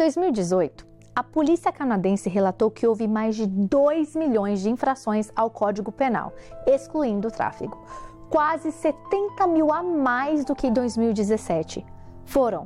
2018, a polícia canadense relatou que houve mais de 2 milhões de infrações ao Código Penal, excluindo o tráfego. Quase 70 mil a mais do que em 2017. Foram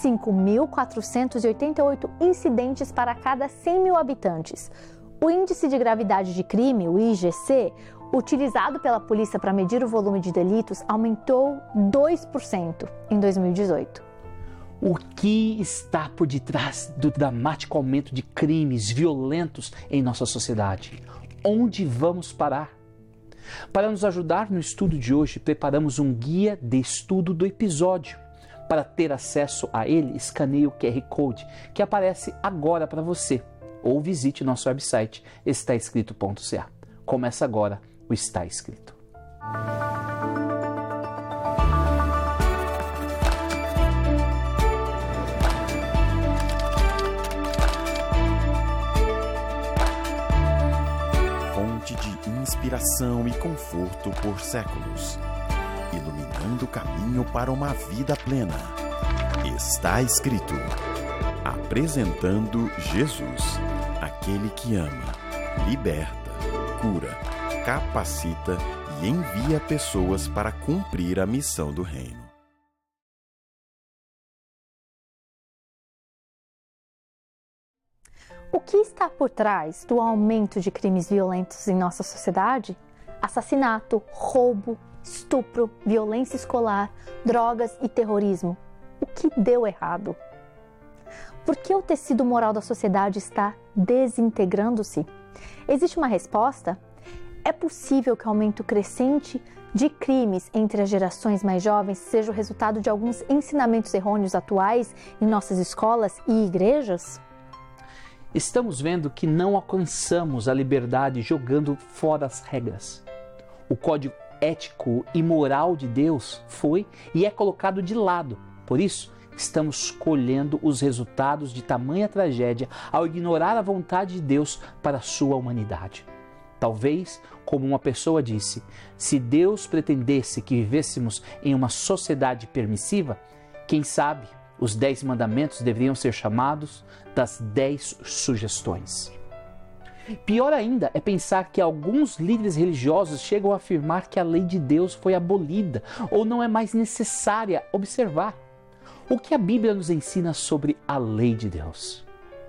5.488 incidentes para cada 100 mil habitantes. O Índice de Gravidade de Crime, o IGC, utilizado pela polícia para medir o volume de delitos, aumentou 2% em 2018. O que está por detrás do dramático aumento de crimes violentos em nossa sociedade? Onde vamos parar? Para nos ajudar no estudo de hoje, preparamos um guia de estudo do episódio. Para ter acesso a ele, escaneie o QR Code que aparece agora para você ou visite nosso website estaescrito.ca. Começa agora o Está Escrito. De inspiração e conforto por séculos, iluminando o caminho para uma vida plena. Está escrito. Apresentando Jesus, aquele que ama, liberta, cura, capacita e envia pessoas para cumprir a missão do reino. O que está por trás do aumento de crimes violentos em nossa sociedade? Assassinato, roubo, estupro, violência escolar, drogas e terrorismo. O que deu errado? Por que o tecido moral da sociedade está desintegrando-se? Existe uma resposta? É possível que o aumento crescente de crimes entre as gerações mais jovens seja o resultado de alguns ensinamentos errôneos atuais em nossas escolas e igrejas? Estamos vendo que não alcançamos a liberdade jogando fora as regras. O código ético e moral de Deus foi e é colocado de lado. Por isso, estamos colhendo os resultados de tamanha tragédia ao ignorar a vontade de Deus para a sua humanidade. Talvez, como uma pessoa disse, se Deus pretendesse que vivêssemos em uma sociedade permissiva, quem sabe os 10 mandamentos deveriam ser chamados das 10 sugestões. Pior ainda é pensar que alguns líderes religiosos chegam a afirmar que a lei de Deus foi abolida ou não é mais necessária observar. O que a Bíblia nos ensina sobre a lei de Deus?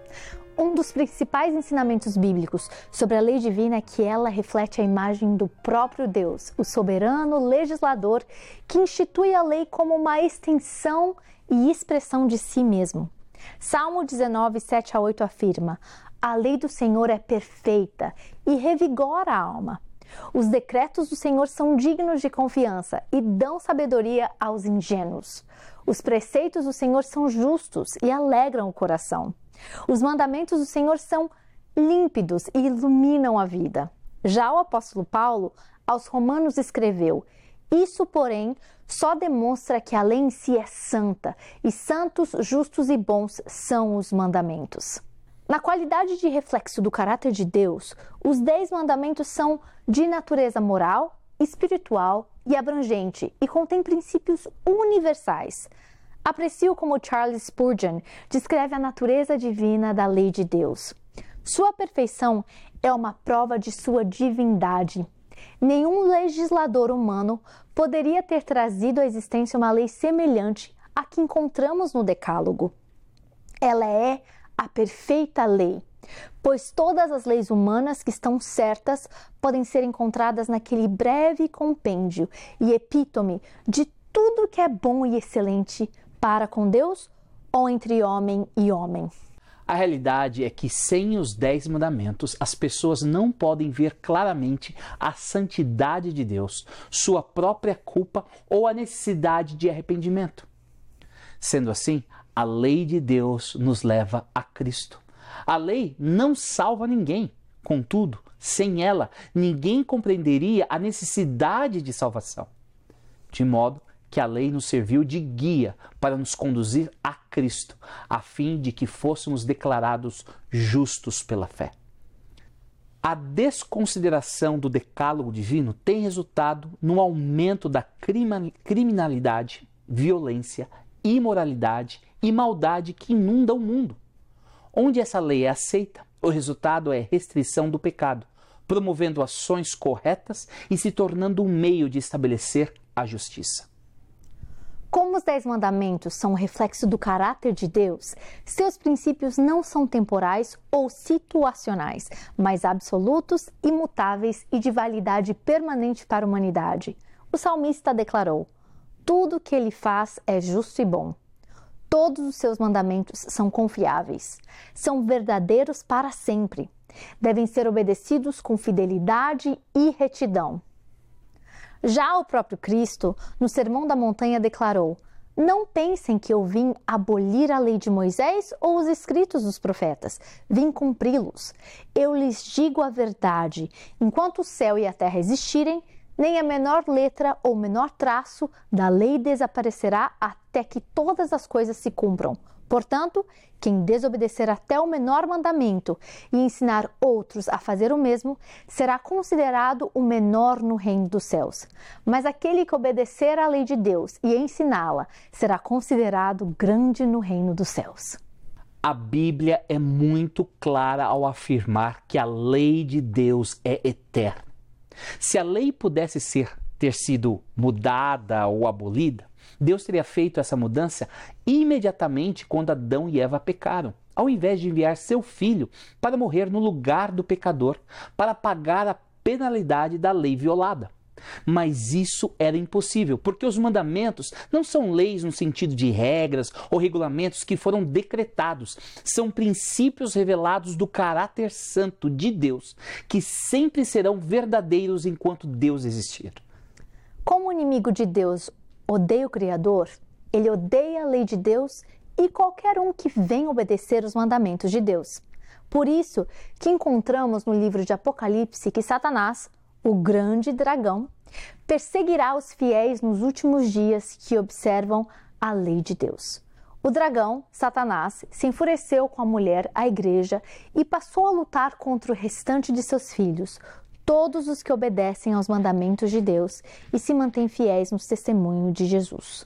Um dos principais ensinamentos bíblicos sobre a lei divina é que ela reflete a imagem do próprio Deus, o soberano legislador que institui a lei como uma extensão e expressão de si mesmo. Salmo 19, 7 a 8 afirma: a lei do Senhor é perfeita e revigora a alma. Os decretos do Senhor são dignos de confiança e dão sabedoria aos ingênuos. Os preceitos do Senhor são justos e alegram o coração. Os mandamentos do Senhor são límpidos e iluminam a vida. Já o apóstolo Paulo, aos Romanos, escreveu: isso, porém, só demonstra que a lei em si é santa, e santos, justos e bons são os mandamentos. Na qualidade de reflexo do caráter de Deus, os 10 mandamentos são de natureza moral, espiritual e abrangente e contêm princípios universais. Aprecio como Charles Spurgeon descreve a natureza divina da lei de Deus. Sua perfeição é uma prova de sua divindade. Nenhum legislador humano poderia ter trazido à existência uma lei semelhante à que encontramos no Decálogo. Ela é a perfeita lei, pois todas as leis humanas que estão certas podem ser encontradas naquele breve compêndio e epítome de tudo que é bom e excelente para com Deus ou entre homem e homem. A realidade é que sem os 10 mandamentos, as pessoas não podem ver claramente a santidade de Deus, sua própria culpa ou a necessidade de arrependimento. Sendo assim, a lei de Deus nos leva a Cristo. A lei não salva ninguém. Contudo, sem ela, ninguém compreenderia a necessidade de salvação. De modo que a lei nos serviu de guia para nos conduzir a Cristo, a fim de que fôssemos declarados justos pela fé. A desconsideração do decálogo divino tem resultado no aumento da criminalidade, violência, imoralidade e maldade que inunda o mundo. Onde essa lei é aceita, o resultado é restrição do pecado, promovendo ações corretas e se tornando um meio de estabelecer a justiça. Como os 10 mandamentos são um reflexo do caráter de Deus, seus princípios não são temporais ou situacionais, mas absolutos, imutáveis e de validade permanente para a humanidade. O salmista declarou: tudo o que ele faz é justo e bom. Todos os seus mandamentos são confiáveis, são verdadeiros para sempre. Devem ser obedecidos com fidelidade e retidão. Já o próprio Cristo, no Sermão da Montanha, declarou: não pensem que eu vim abolir a lei de Moisés ou os escritos dos profetas. Vim cumpri-los. Eu lhes digo a verdade. Enquanto o céu e a terra existirem, nem a menor letra ou menor traço da lei desaparecerá até que todas as coisas se cumpram. Portanto, quem desobedecer até o menor mandamento e ensinar outros a fazer o mesmo, será considerado o menor no reino dos céus. Mas aquele que obedecer à lei de Deus e ensiná-la, será considerado grande no reino dos céus. A Bíblia é muito clara ao afirmar que a lei de Deus é eterna. Se a lei pudesse ter sido mudada ou abolida, Deus teria feito essa mudança imediatamente quando Adão e Eva pecaram, ao invés de enviar seu filho para morrer no lugar do pecador, para pagar a penalidade da lei violada. Mas isso era impossível, porque os mandamentos não são leis no sentido de regras ou regulamentos que foram decretados. São princípios revelados do caráter santo de Deus, que sempre serão verdadeiros enquanto Deus existir. Como o inimigo de Deus odeia o Criador, ele odeia a lei de Deus e qualquer um que venha obedecer os mandamentos de Deus. Por isso que encontramos no livro de Apocalipse que Satanás, o grande dragão, perseguirá os fiéis nos últimos dias que observam a lei de Deus. O dragão, Satanás, se enfureceu com a mulher, a igreja, e passou a lutar contra o restante de seus filhos, todos os que obedecem aos mandamentos de Deus e se mantêm fiéis no testemunho de Jesus.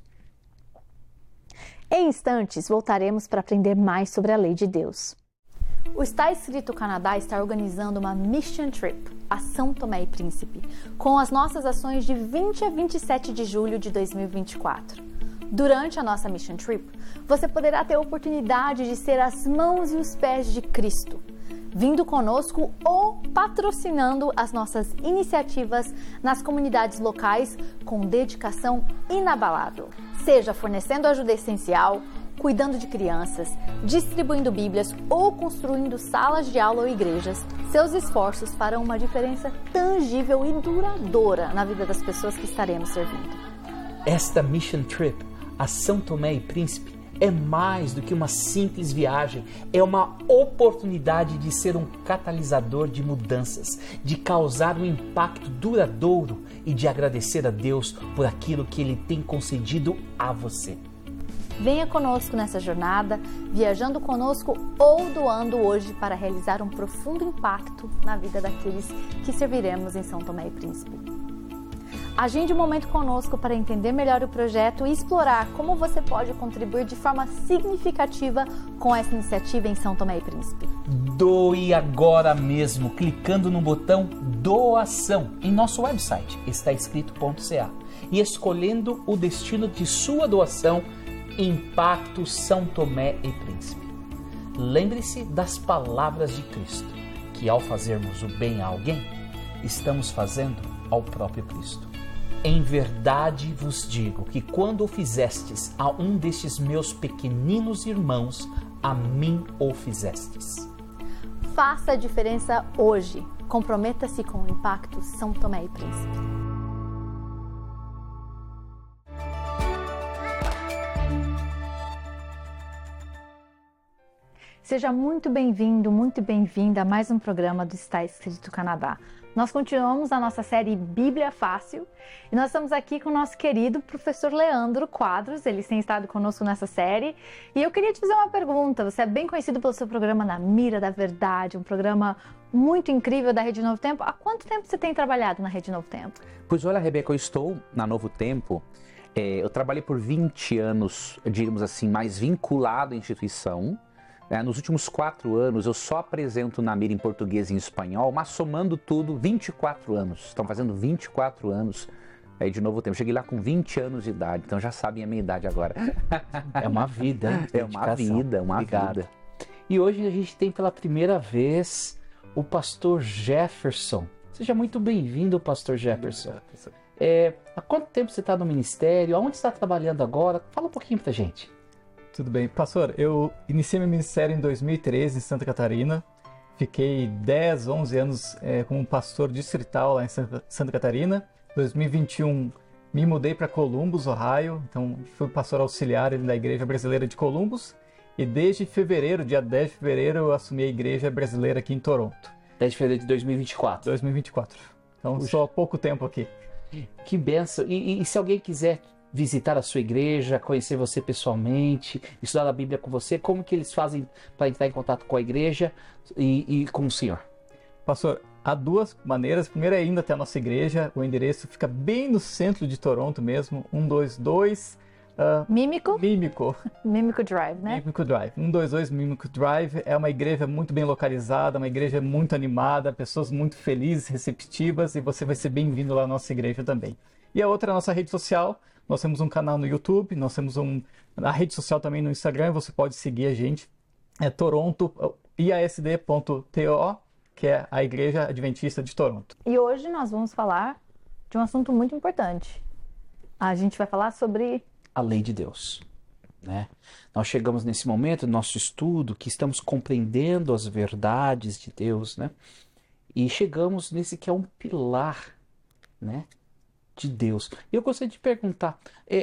Em instantes, voltaremos para aprender mais sobre a lei de Deus. O Está Escrito Canadá está organizando uma Mission Trip a São Tomé e Príncipe, com as nossas ações de 20 a 27 de julho de 2024. Durante a nossa Mission Trip, você poderá ter a oportunidade de ser as mãos e os pés de Cristo, vindo conosco ou patrocinando as nossas iniciativas nas comunidades locais com dedicação inabalável. Seja fornecendo ajuda essencial, cuidando de crianças, distribuindo bíblias ou construindo salas de aula ou igrejas, seus esforços farão uma diferença tangível e duradoura na vida das pessoas que estaremos servindo. Esta Mission Trip a São Tomé e Príncipe é mais do que uma simples viagem, é uma oportunidade de ser um catalisador de mudanças, de causar um impacto duradouro e de agradecer a Deus por aquilo que Ele tem concedido a você. Venha conosco nessa jornada, viajando conosco ou doando hoje para realizar um profundo impacto na vida daqueles que serviremos em São Tomé e Príncipe. Agende um momento conosco para entender melhor o projeto e explorar como você pode contribuir de forma significativa com essa iniciativa em São Tomé e Príncipe. Doe agora mesmo, clicando no botão Doação em nosso website, estaescrito.ca, e escolhendo o destino de sua doação, Impacto São Tomé e Príncipe. Lembre-se das palavras de Cristo, que ao fazermos o bem a alguém, estamos fazendo ao próprio Cristo. Em verdade vos digo que quando o fizestes a um destes meus pequeninos irmãos, a mim o fizestes. Faça a diferença hoje. Comprometa-se com o Impacto São Tomé e Príncipe. Seja muito bem-vindo, muito bem-vinda a mais um programa do Está Escrito Canadá. Nós continuamos a nossa série Bíblia Fácil e nós estamos aqui com o nosso querido professor Leandro Quadros, ele tem estado conosco nessa série. E eu queria te fazer uma pergunta, você é bem conhecido pelo seu programa Na Mira da Verdade, um programa muito incrível da Rede Novo Tempo. Há quanto tempo você tem trabalhado na Rede Novo Tempo? Pois olha, Rebeca, eu estou na Novo Tempo, eu trabalhei por 20 anos, digamos assim, mais vinculado à instituição. Nos últimos 4 anos, eu só apresento na Mira em português e em espanhol, mas somando tudo, 24 anos. Estão fazendo 24 anos aí de Novo Tempo. Cheguei lá com 20 anos de idade, então já sabem a minha idade agora. É uma vida. É uma vida, uma vida. E hoje a gente tem pela primeira vez o pastor Jefferson. Seja muito bem-vindo, pastor Jefferson. Há quanto tempo você está no ministério? Aonde você está trabalhando agora? Fala um pouquinho pra gente. Tudo bem. Pastor, eu iniciei meu ministério em 2013 em Santa Catarina. Fiquei 10, 11 anos como pastor distrital lá em Santa Catarina. Em 2021 me mudei para Columbus, Ohio. Então fui pastor auxiliar da Igreja Brasileira de Columbus. E desde fevereiro, dia 10 de fevereiro, eu assumi a Igreja Brasileira aqui em Toronto. 10 de fevereiro de 2024. 2024. Então só há pouco tempo aqui. Que bênção. E se alguém quiser visitar a sua igreja, conhecer você pessoalmente, estudar a Bíblia com você, como que eles fazem para entrar em contato com a igreja e com o senhor? Pastor, há 2 maneiras. Primeiro é indo até a nossa igreja. O endereço fica bem no centro de Toronto mesmo, 122... Mímico Drive, né? Mímico Drive. 122 Mímico Drive. É uma igreja muito bem localizada, uma igreja muito animada, pessoas muito felizes, receptivas, e você vai ser bem-vindo lá na nossa igreja também. E a outra é a nossa rede social. Nós temos um canal no YouTube, nós temos a rede social também no Instagram, você pode seguir a gente. É Toronto, iasd.to, que é a Igreja Adventista de Toronto. E hoje nós vamos falar de um assunto muito importante. A gente vai falar sobre a lei de Deus, né? Nós chegamos nesse momento do nosso estudo que estamos compreendendo as verdades de Deus, né? E chegamos nesse que é um pilar, né, de Deus. E eu gostaria de perguntar,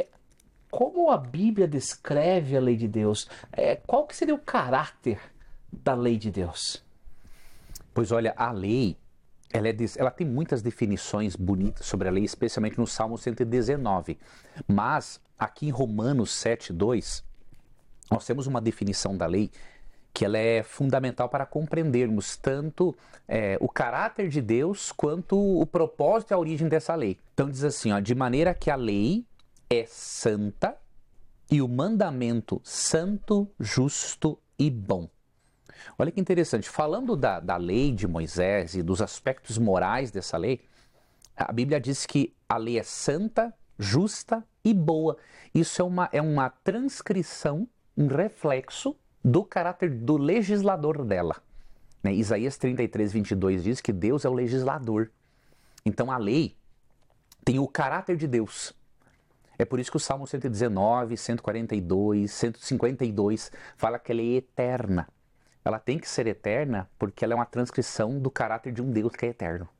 como a Bíblia descreve a lei de Deus? Qual que seria o caráter da lei de Deus? Pois olha, a lei, ela tem muitas definições bonitas sobre a lei, especialmente no Salmo 119. Mas aqui em Romanos 7:2, nós temos uma definição da lei que ela é fundamental para compreendermos tanto o caráter de Deus quanto o propósito e a origem dessa lei. Então diz assim, de maneira que a lei é santa e o mandamento santo, justo e bom. Olha que interessante, falando da lei de Moisés e dos aspectos morais dessa lei, a Bíblia diz que a lei é santa, justa e boa. Isso é uma transcrição, um reflexo do caráter do legislador dela. Isaías 33:22 diz que Deus é o legislador. Então a lei tem o caráter de Deus. É por isso que o Salmo 119, 142, 152 fala que ela é eterna. Ela tem que ser eterna porque ela é uma transcrição do caráter de um Deus que é eterno.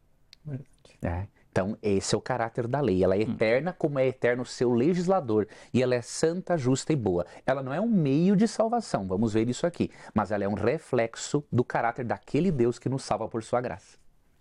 Então, esse é o caráter da lei. Ela é eterna como é eterno o seu legislador. E ela é santa, justa e boa. Ela não é um meio de salvação, vamos ver isso aqui. Mas ela é um reflexo do caráter daquele Deus que nos salva por sua graça.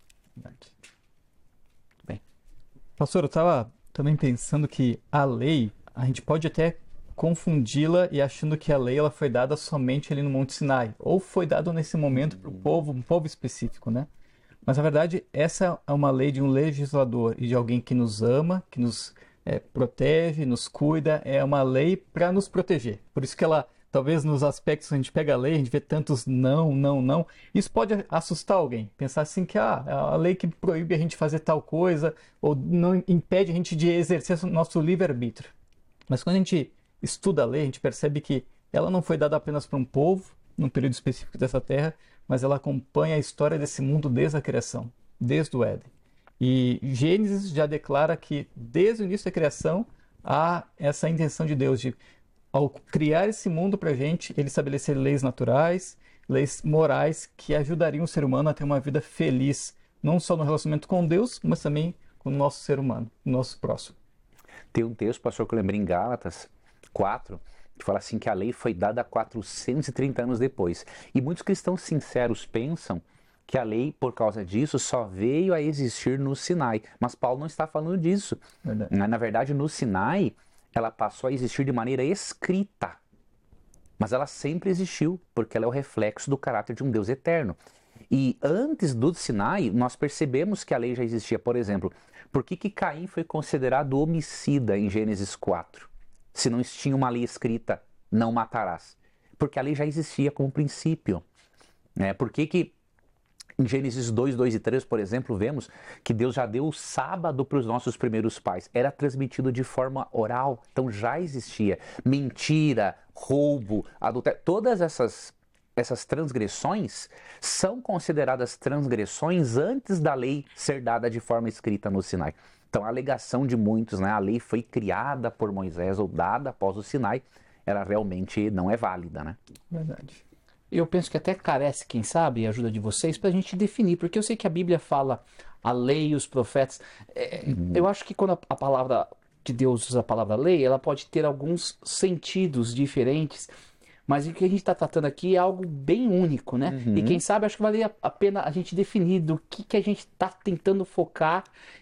Bem. Pastor, eu estava também pensando que a lei, a gente pode até confundi-la e achando que a lei ela foi dada somente ali no Monte Sinai. Ou foi dada nesse momento para um povo específico, né? Mas, na verdade, essa é uma lei de um legislador e de alguém que nos ama, que nos protege, nos cuida. É uma lei para nos proteger. Por isso que ela, talvez nos aspectos, a gente pega a lei, a gente vê tantos não, não, não. Isso pode assustar alguém. Pensar assim que é a lei que proíbe a gente fazer tal coisa ou não impede a gente de exercer o nosso livre-arbítrio. Mas quando a gente estuda a lei, a gente percebe que ela não foi dada apenas para um povo, num período específico dessa terra, mas ela acompanha a história desse mundo desde a criação, desde o Éden. E Gênesis já declara que desde o início da criação há essa intenção de Deus de, ao criar esse mundo para a gente, ele estabelecer leis naturais, leis morais que ajudariam o ser humano a ter uma vida feliz, não só no relacionamento com Deus, mas também com o nosso ser humano, o nosso próximo. Tem um texto, pastor, que eu lembrei em Gálatas 4, que fala assim que a lei foi dada 430 anos depois. E muitos cristãos sinceros pensam que a lei, por causa disso, só veio a existir no Sinai. Mas Paulo não está falando disso. Verdade. Na verdade, no Sinai, ela passou a existir de maneira escrita. Mas ela sempre existiu, porque ela é o reflexo do caráter de um Deus eterno. E antes do Sinai, nós percebemos que a lei já existia. Por exemplo, por que Caim foi considerado homicida em Gênesis 4? Se não tinha uma lei escrita, não matarás. Porque a lei já existia como princípio. Né? Por que em Gênesis 2, 2 e 3, por exemplo, vemos que Deus já deu o sábado para os nossos primeiros pais. Era transmitido de forma oral, então já existia. Mentira, roubo, adultério, todas essas transgressões são consideradas transgressões antes da lei ser dada de forma escrita no Sinai. Então a alegação de muitos, né, a lei foi criada por Moisés ou dada após o Sinai, ela realmente não é válida, né? Verdade. Eu penso que até carece, quem sabe, a ajuda de vocês para a gente definir, porque eu sei que a Bíblia fala a lei e os profetas. Eu acho que quando a palavra de Deus usa a palavra lei, ela pode ter alguns sentidos diferentes, mas o que a gente está tratando aqui é algo bem único, né? E quem sabe, acho que vale a pena a gente definir do que a gente está tentando focar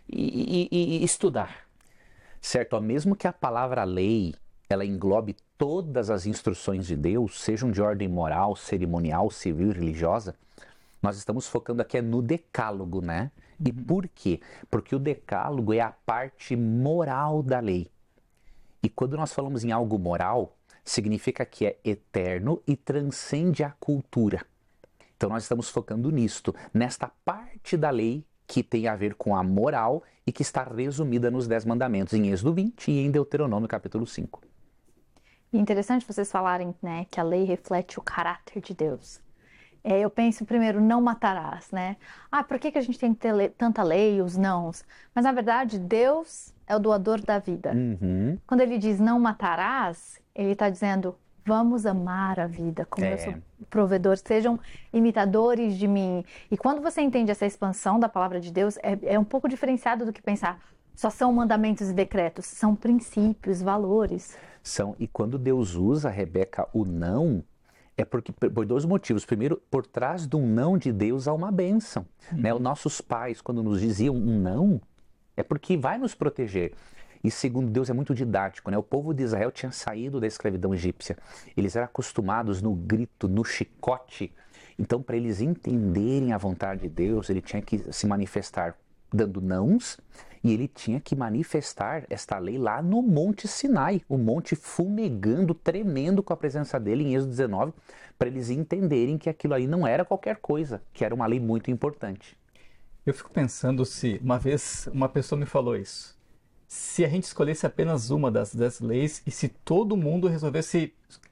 e estudar. Certo, ó, mesmo que a palavra lei ela englobe todas as instruções de Deus, sejam de ordem moral, cerimonial, civil e religiosa, nós estamos focando aqui no decálogo, né? E por quê? Porque o decálogo é a parte moral da lei. E quando nós falamos em algo moral, significa que é eterno e transcende a cultura. Então nós estamos focando nisto, nesta parte da lei que tem a ver com a moral e que está resumida nos 10 mandamentos, em Êxodo 20 e em Deuteronômio capítulo 5. Interessante vocês falarem, né, que a lei reflete o caráter de Deus. Eu penso primeiro, não matarás, né? Por que a gente tem que ter tanta lei, os nãos? Mas na verdade, Deus é o doador da vida. Quando ele diz não matarás, ele está dizendo, vamos amar a vida, como eu sou provedor, sejam imitadores de mim. E quando você entende essa expansão da palavra de Deus, é um pouco diferenciado do que pensar, só são mandamentos e decretos, são princípios, valores. E quando Deus usa, Rebeca, o não, é porque por 2 motivos. Primeiro, por trás do não de Deus há uma bênção. Né? Os nossos pais, quando nos diziam um não, é porque vai nos proteger. E segundo, Deus é muito didático. Né? O povo de Israel tinha saído da escravidão egípcia. Eles eram acostumados no grito, no chicote. Então, para eles entenderem a vontade de Deus, ele tinha que se manifestar dando nãos, e ele tinha que manifestar esta lei lá no Monte Sinai, o monte fumegando, tremendo com a presença dele em Êxodo 19, para eles entenderem que aquilo aí não era qualquer coisa, que era uma lei muito importante. Eu fico pensando se, uma vez, uma pessoa me falou isso, se a gente escolhesse apenas uma das 10 leis e se todo mundo resolvesse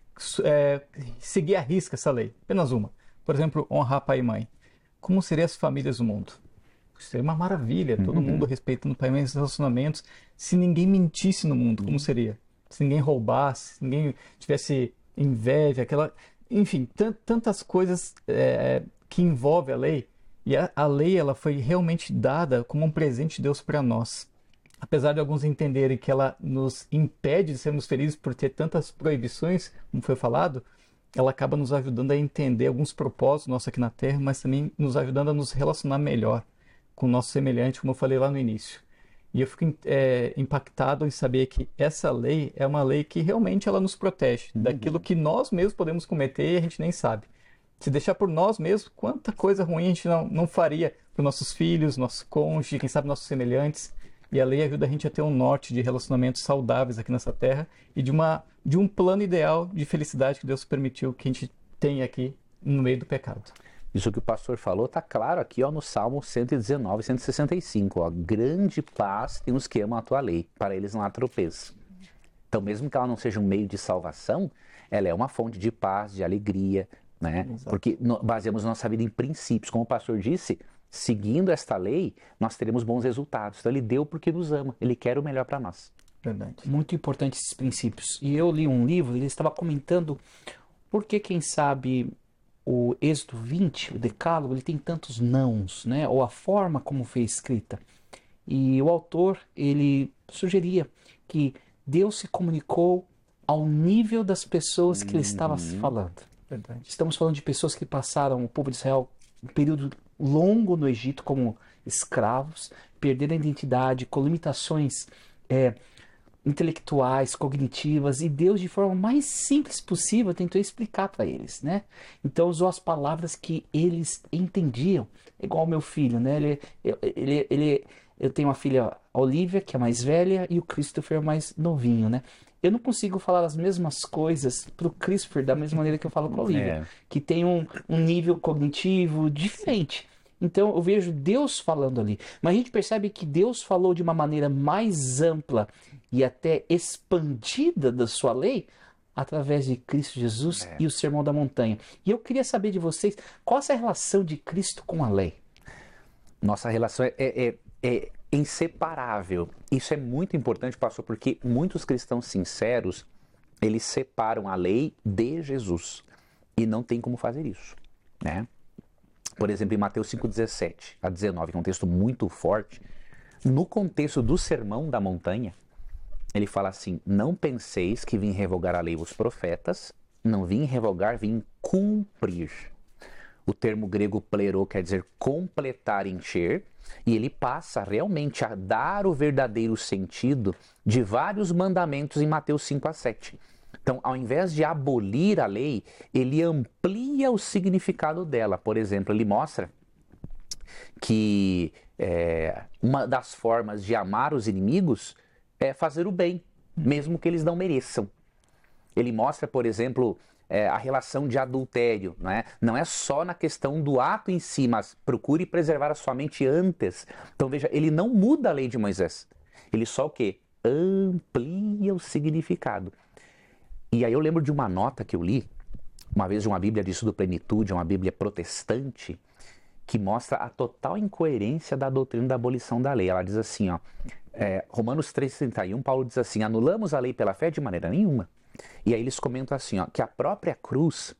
seguir à risca essa lei, apenas uma, por exemplo, honrar pai e mãe, como seriam as famílias do mundo? Seria uma maravilha, todo mundo respeitando pai e mãe nos relacionamentos. Se ninguém mentisse no mundo, como seria? Se ninguém roubasse, se ninguém tivesse inveja, enfim, tantas coisas que envolvem a lei. E a lei ela foi realmente dada como um presente de Deus para nós. Apesar de alguns entenderem que ela nos impede de sermos felizes por ter tantas proibições, como foi falado, ela acaba nos ajudando a entender alguns propósitos nossos aqui na Terra, mas também nos ajudando a nos relacionar melhor com o nosso semelhante, como eu falei lá no início. E eu fico impactado em saber que essa lei é uma lei que realmente ela nos protege daquilo que nós mesmos podemos cometer e a gente nem sabe. Se deixar por nós mesmos, quanta coisa ruim a gente não faria para os nossos filhos, nosso cônjuge, quem sabe nossos semelhantes. E a lei ajuda a gente a ter um norte de relacionamentos saudáveis aqui nessa terra e de um plano ideal de felicidade que Deus permitiu que a gente tenha aqui no meio do pecado. Isso que o pastor falou está claro aqui no Salmo 119, 165. Grande paz tem os que amam a tua lei, para eles não há tropeço. Então, mesmo que ela não seja um meio de salvação, ela é uma fonte de paz, de alegria, né? Porque baseamos nossa vida em princípios. Como o pastor disse, seguindo esta lei, nós teremos bons resultados. Então, ele deu porque nos ama, ele quer o melhor para nós. Verdade. Muito importante esses princípios. E eu li um livro, ele estava comentando por que, quem sabe, o Êxodo 20, o Decálogo, ele tem tantos nãos, né? Ou a forma como foi escrita. E o autor, ele sugeria que Deus se comunicou ao nível das pessoas que ele estava falando. Verdade. Estamos falando de pessoas que passaram, o povo de Israel, um período longo no Egito como escravos, perderam a identidade, com limitações intelectuais, cognitivas, e Deus, de forma mais simples possível, tentou explicar para eles, né? Então usou as palavras que eles entendiam, igual o meu filho, né? Eu tenho uma filha, a Olivia, que é mais velha, e o Christopher mais novinho, né? eu não consigo falar as mesmas coisas pro Christopher da mesma maneira que eu falo com a Olivia, que tem um nível cognitivo diferente. Então eu vejo Deus falando ali. Mas a gente percebe que Deus falou de uma maneira mais ampla e até expandida da sua lei através de Cristo Jesus e o Sermão da Montanha. E eu queria saber de vocês, qual é a relação de Cristo com a lei? Nossa relação é inseparável. Isso é muito importante, pastor, porque muitos cristãos sinceros, eles separam a lei de Jesus. E não tem como fazer isso, né? Por exemplo, em Mateus 5:17 a 19, que é um texto muito forte, no contexto do Sermão da Montanha, ele fala assim: não penseis que vim revogar a lei e os profetas, não vim revogar, vim cumprir. O termo grego plero quer dizer completar, encher, e ele passa realmente a dar o verdadeiro sentido de vários mandamentos em Mateus 5:7. Então, ao invés de abolir a lei, ele amplia o significado dela. Por exemplo, ele mostra que uma das formas de amar os inimigos é fazer o bem, mesmo que eles não mereçam. Ele mostra, por exemplo, a relação de adultério. Não é só na questão do ato em si, mas procure preservar a sua mente antes. Então, veja, ele não muda a lei de Moisés. Ele só o quê? Amplia o significado. E aí eu lembro de uma nota que eu li, uma vez de uma Bíblia de Estudo Plenitude, uma Bíblia protestante, que mostra a total incoerência da doutrina da abolição da lei. Ela diz assim, Romanos 3,31, Paulo diz assim: anulamos a lei pela fé de maneira nenhuma. E aí eles comentam assim, que a própria cruz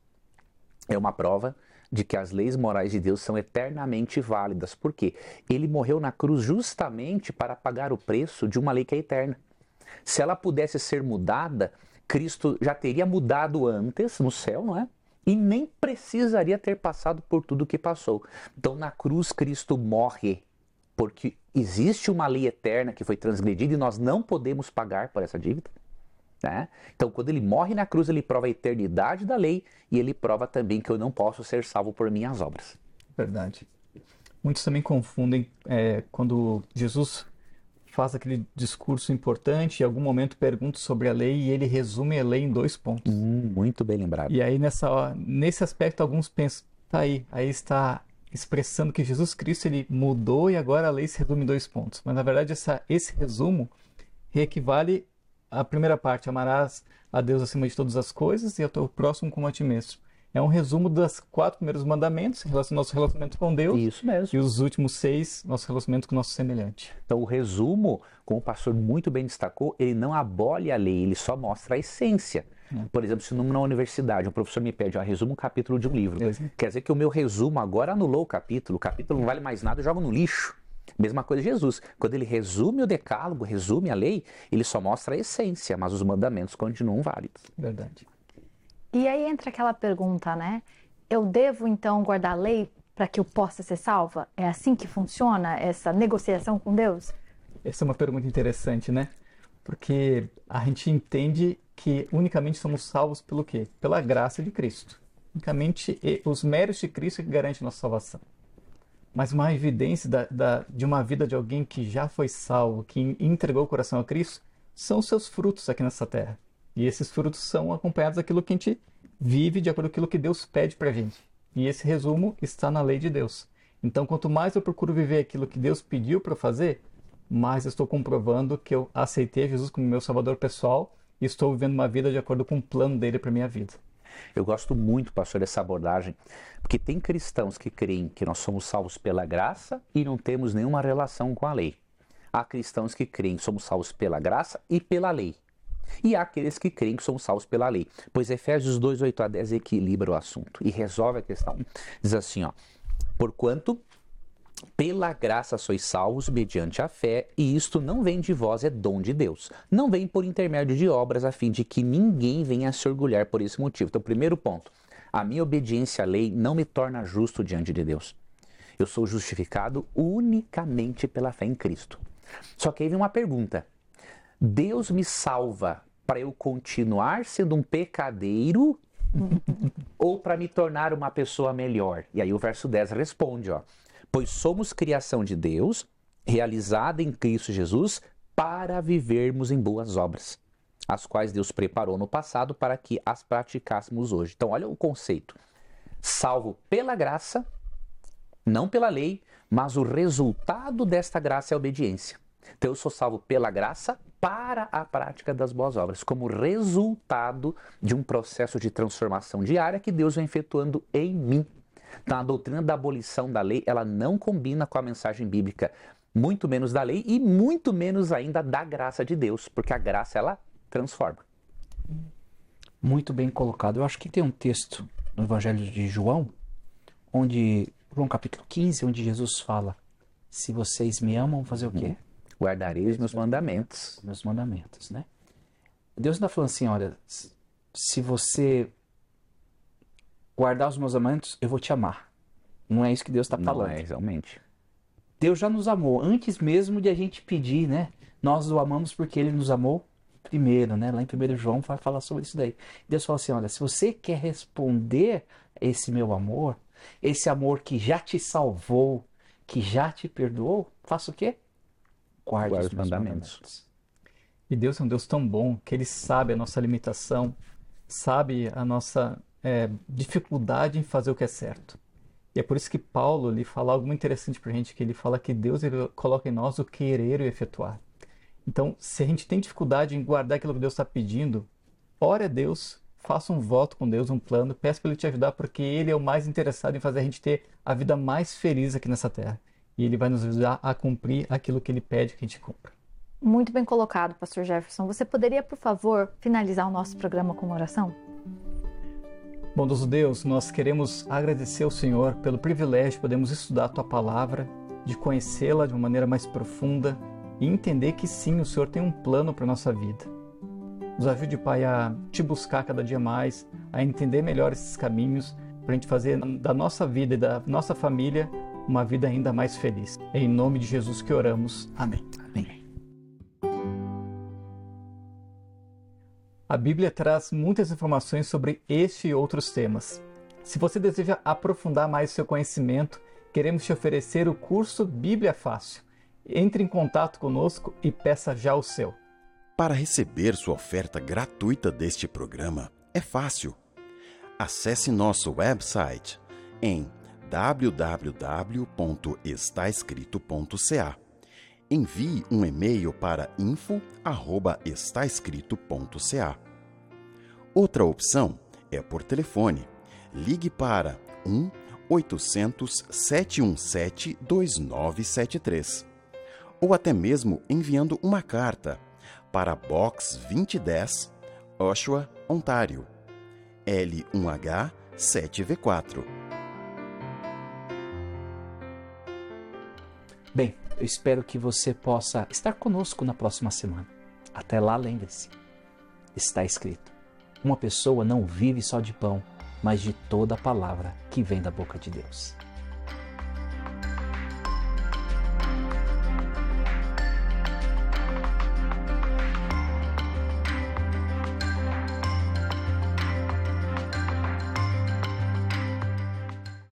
é uma prova de que as leis morais de Deus são eternamente válidas. Por quê? Ele morreu na cruz justamente para pagar o preço de uma lei que é eterna. Se ela pudesse ser mudada, Cristo já teria mudado antes no céu, não é? E nem precisaria ter passado por tudo que passou. Então, na cruz, Cristo morre, porque existe uma lei eterna que foi transgredida e nós não podemos pagar por essa dívida, né? Então, quando ele morre na cruz, ele prova a eternidade da lei e ele prova também que eu não posso ser salvo por minhas obras. Verdade. Muitos também confundem quando Jesus faz aquele discurso importante, em algum momento pergunta sobre a lei e ele resume a lei em 2 pontos. Muito bem lembrado. E aí nesse aspecto alguns pensam, aí está expressando que Jesus Cristo ele mudou e agora a lei se resume em 2 pontos. Mas na verdade esse resumo equivale à primeira parte: amarás a Deus acima de todas as coisas e ao teu próximo como a ti mesmo. É um resumo dos 4 primeiros mandamentos em relação ao nosso relacionamento com Deus. Isso mesmo. E os últimos 6, nosso relacionamento com o nosso semelhante. Então o resumo, como o pastor muito bem destacou, ele não abole a lei, ele só mostra a essência. Por exemplo, se na universidade um professor me pede, resuma um capítulo de um livro. Quer dizer que o meu resumo agora anulou o capítulo não vale mais nada, eu jogo no lixo. Mesma coisa de Jesus. Quando ele resume o decálogo, resume a lei, ele só mostra a essência, mas os mandamentos continuam válidos. Verdade. E aí entra aquela pergunta, né? Eu devo então guardar a lei para que eu possa ser salva? É assim que funciona essa negociação com Deus? Essa é uma pergunta interessante, né? Porque a gente entende que unicamente somos salvos pelo quê? Pela graça de Cristo. Unicamente os méritos de Cristo que garantem nossa salvação. Mas uma evidência de uma vida de alguém que já foi salvo, que entregou o coração a Cristo, são os seus frutos aqui nessa terra. E esses frutos são acompanhados daquilo que a gente vive, de acordo com aquilo que Deus pede pra gente. E esse resumo está na lei de Deus. Então, quanto mais eu procuro viver aquilo que Deus pediu para eu fazer, mais eu estou comprovando que eu aceitei Jesus como meu salvador pessoal e estou vivendo uma vida de acordo com o plano dele para minha vida. Eu gosto muito, pastor, dessa abordagem, porque tem cristãos que creem que nós somos salvos pela graça e não temos nenhuma relação com a lei. Há cristãos que creem que somos salvos pela graça e pela lei. E há aqueles que creem que somos salvos pela lei. Pois Efésios 2, 8 a 10 equilibra o assunto e resolve a questão. Diz assim, porquanto pela graça sois salvos mediante a fé, e isto não vem de vós, é dom de Deus. Não vem por intermédio de obras, a fim de que ninguém venha a se orgulhar por esse motivo. Então, primeiro ponto, a minha obediência à lei não me torna justo diante de Deus. Eu sou justificado unicamente pela fé em Cristo. Só que aí vem uma pergunta. Deus me salva para eu continuar sendo um pecadeiro ou para me tornar uma pessoa melhor? E aí o verso 10 responde, pois somos criação de Deus, realizada em Cristo Jesus, para vivermos em boas obras, as quais Deus preparou no passado para que as praticássemos hoje. Então, olha o conceito. Salvo pela graça, não pela lei, mas o resultado desta graça é a obediência. Então, eu sou salvo pela graça para a prática das boas obras, como resultado de um processo de transformação diária que Deus vem efetuando em mim. Então, a doutrina da abolição da lei, ela não combina com a mensagem bíblica, muito menos da lei e muito menos ainda da graça de Deus, porque a graça, ela transforma. Muito bem colocado. Eu acho que tem um texto no Evangelho de João, João capítulo 15, onde Jesus fala: se vocês me amam, vão fazer o quê? Guardarei os meus mandamentos. Meus mandamentos, né? Deus está falando assim, olha, se você guardar os meus mandamentos, eu vou te amar. Não é isso que Deus está falando. Não é, realmente. Deus já nos amou, antes mesmo de a gente pedir, né? Nós o amamos porque Ele nos amou primeiro, né? Lá em 1 João vai falar sobre isso daí. Deus fala assim, olha, se você quer responder esse meu amor, esse amor que já te salvou, que já te perdoou, faça o quê? Guarde os mandamentos. E Deus é um Deus tão bom que Ele sabe a nossa limitação, sabe a nossa dificuldade em fazer o que é certo. E é por isso que Paulo lhe fala algo muito interessante pra gente, que ele fala que Deus ele coloca em nós o querer e o efetuar. Então, se a gente tem dificuldade em guardar aquilo que Deus está pedindo, ore a Deus, faça um voto com Deus, um plano, peça para Ele te ajudar, porque Ele é o mais interessado em fazer a gente ter a vida mais feliz aqui nessa terra. E Ele vai nos ajudar a cumprir aquilo que Ele pede que a gente cumpra. Muito bem colocado, Pastor Jefferson. Você poderia, por favor, finalizar o nosso programa com uma oração? Bondoso Deus, nós queremos agradecer ao Senhor pelo privilégio de podermos estudar a Tua Palavra, de conhecê-la de uma maneira mais profunda e entender que sim, o Senhor tem um plano para a nossa vida. Nos ajude, Pai, a Te buscar cada dia mais, a entender melhor esses caminhos, para a gente fazer da nossa vida e da nossa família uma vida ainda mais feliz. É em nome de Jesus que oramos. Amém. Amém. A Bíblia traz muitas informações sobre este e outros temas. Se você deseja aprofundar mais seu conhecimento, queremos te oferecer o curso Bíblia Fácil. Entre em contato conosco e peça já o seu. Para receber sua oferta gratuita deste programa, é fácil. Acesse nosso website em www.estaescrito.ca. Envie um e-mail para info@estaescrito.ca. Outra opção é por telefone. Ligue para 1-800-717-2973. Ou até mesmo enviando uma carta para Box 2010, Oshawa, Ontário, L1H 7V4. Bem, eu espero que você possa estar conosco na próxima semana. Até lá, lembre-se, está escrito: uma pessoa não vive só de pão, mas de toda a palavra que vem da boca de Deus.